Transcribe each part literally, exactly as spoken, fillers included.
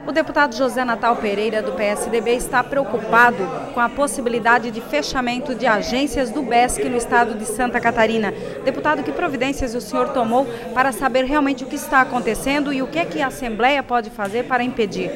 O deputado José Natal Pereira, do P S D B, está preocupado com a possibilidade de fechamento de agências do B E S C no estado de Santa Catarina. Deputado, que providências o senhor tomou para saber realmente o que está acontecendo e o que é que a Assembleia pode fazer para impedir?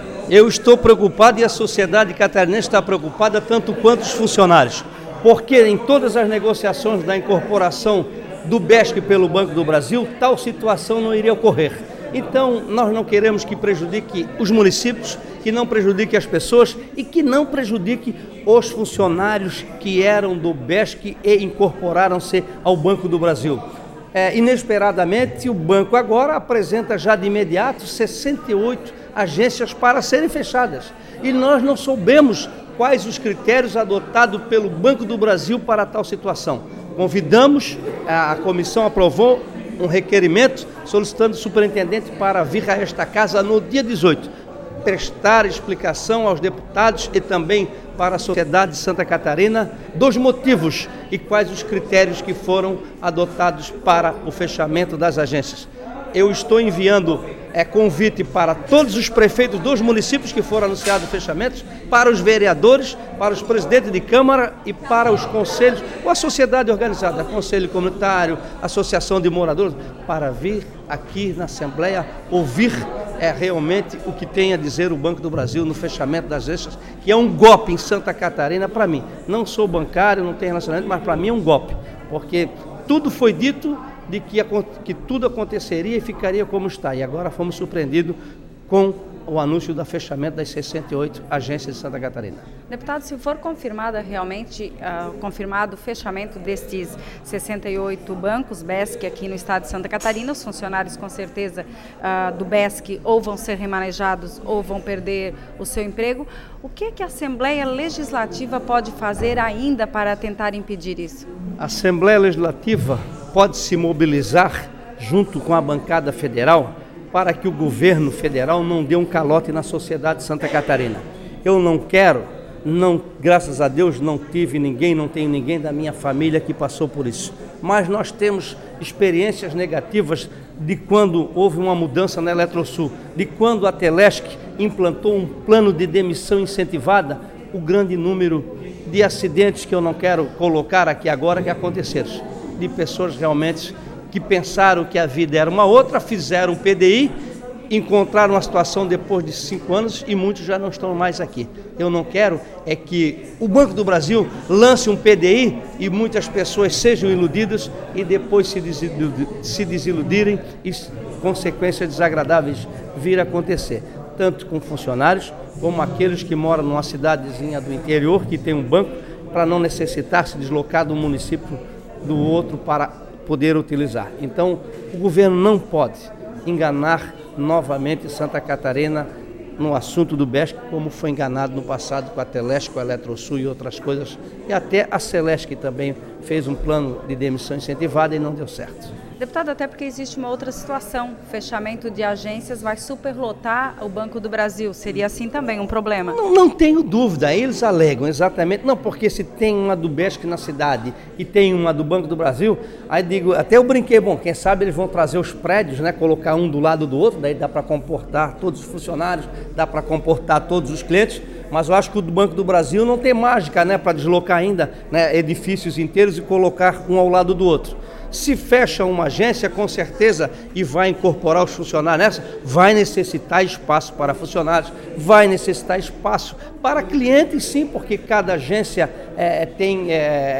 Eu estou preocupado e a sociedade catarinense está preocupada tanto quanto os funcionários, porque em todas as negociações da incorporação do B E S C pelo Banco do Brasil, tal situação não iria ocorrer. Então, nós não queremos que prejudique os municípios, que não prejudique as pessoas e que não prejudique os funcionários que eram do B E S C e incorporaram-se ao Banco do Brasil. É, inesperadamente, o banco agora apresenta já de imediato sessenta e oito agências para serem fechadas. E nós não soubemos quais os critérios adotados pelo Banco do Brasil para tal situação. Convidamos, a comissão aprovou um requerimento solicitando o superintendente para vir a esta casa no dia dezoito, prestar explicação aos deputados e também para a sociedade de Santa Catarina dos motivos e quais os critérios que foram adotados para o fechamento das agências. Eu estou enviando é, convite para todos os prefeitos dos municípios que foram anunciados fechamentos, para os vereadores, para os presidentes de Câmara e para os conselhos, ou a sociedade organizada, Conselho Comunitário, Associação de Moradores, para vir aqui na Assembleia ouvir é, realmente o que tem a dizer o Banco do Brasil no fechamento das agências, que é um golpe em Santa Catarina para mim. Não sou bancário, não tenho relacionamento, mas para mim é um golpe, porque tudo foi dito de que, que tudo aconteceria e ficaria como está. E agora fomos surpreendidos com o anúncio do fechamento das sessenta e oito agências de Santa Catarina. Deputado, se for confirmada realmente, uh, confirmado o fechamento destes sessenta e oito bancos B E S C aqui no estado de Santa Catarina, os funcionários com certeza uh, do B E S C ou vão ser remanejados ou vão perder o seu emprego. O que é que a Assembleia Legislativa pode fazer ainda para tentar impedir isso? A Assembleia Legislativa pode se mobilizar junto com a bancada federal para que o governo federal não dê um calote na sociedade de Santa Catarina. Eu não quero, não, graças a Deus não tive ninguém, não tenho ninguém da minha família que passou por isso. Mas nós temos experiências negativas de quando houve uma mudança na Eletrosul, de quando a Telesc implantou um plano de demissão incentivada, o grande número de acidentes que eu não quero colocar aqui agora que aconteceram, de pessoas realmente que pensaram que a vida era uma outra, fizeram um P D I, encontraram uma situação depois de cinco anos e muitos já não estão mais aqui. Eu não quero é que o Banco do Brasil lance um P D I e muitas pessoas sejam iludidas e depois se, desiludir, se desiludirem e consequências desagradáveis vir a acontecer, tanto com funcionários como aqueles que moram numa cidadezinha do interior que tem um banco para não necessitar se deslocar de um município do outro para poder utilizar. Então, o governo não pode enganar novamente Santa Catarina no assunto do B E S C, como foi enganado no passado com a Telesc, com a Eletrosul e outras coisas, e até a Celesc também fez um plano de demissão incentivada e não deu certo. Deputado, até porque existe uma outra situação, o fechamento de agências vai superlotar o Banco do Brasil, seria assim também um problema? Não, não tenho dúvida, eles alegam exatamente, não, porque se tem uma do B E S C na cidade e tem uma do Banco do Brasil, aí digo, até eu brinquei, bom, quem sabe eles vão trazer os prédios, né, colocar um do lado do outro, daí dá para comportar todos os funcionários, dá para comportar todos os clientes, mas eu acho que o do Banco do Brasil não tem mágica, né, para deslocar ainda, né, edifícios inteiros e colocar um ao lado do outro. Se fecha uma agência, com certeza, e vai incorporar os funcionários nessa, vai necessitar espaço para funcionários, vai necessitar espaço para clientes, sim, porque cada agência é, tem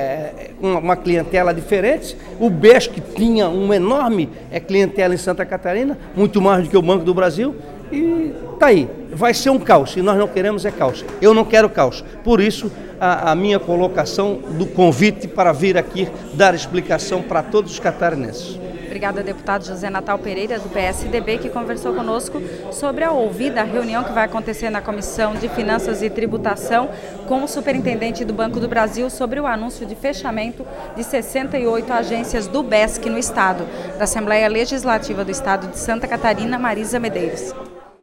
é, uma, uma clientela diferente. O B E S C tinha uma enorme é, clientela em Santa Catarina, muito mais do que o Banco do Brasil, e tá aí, vai ser um caos, e nós não queremos é caos. Eu não quero caos, por isso a, a minha colocação do convite para vir aqui dar explicação para todos os catarinenses. Obrigada, deputado José Natal Pereira, do P S D B, que conversou conosco sobre a ouvida, a reunião que vai acontecer na Comissão de Finanças e Tributação com o superintendente do Banco do Brasil sobre o anúncio de fechamento de sessenta e oito agências do B E S C no estado. Da Assembleia Legislativa do Estado de Santa Catarina, Marisa Medeiros.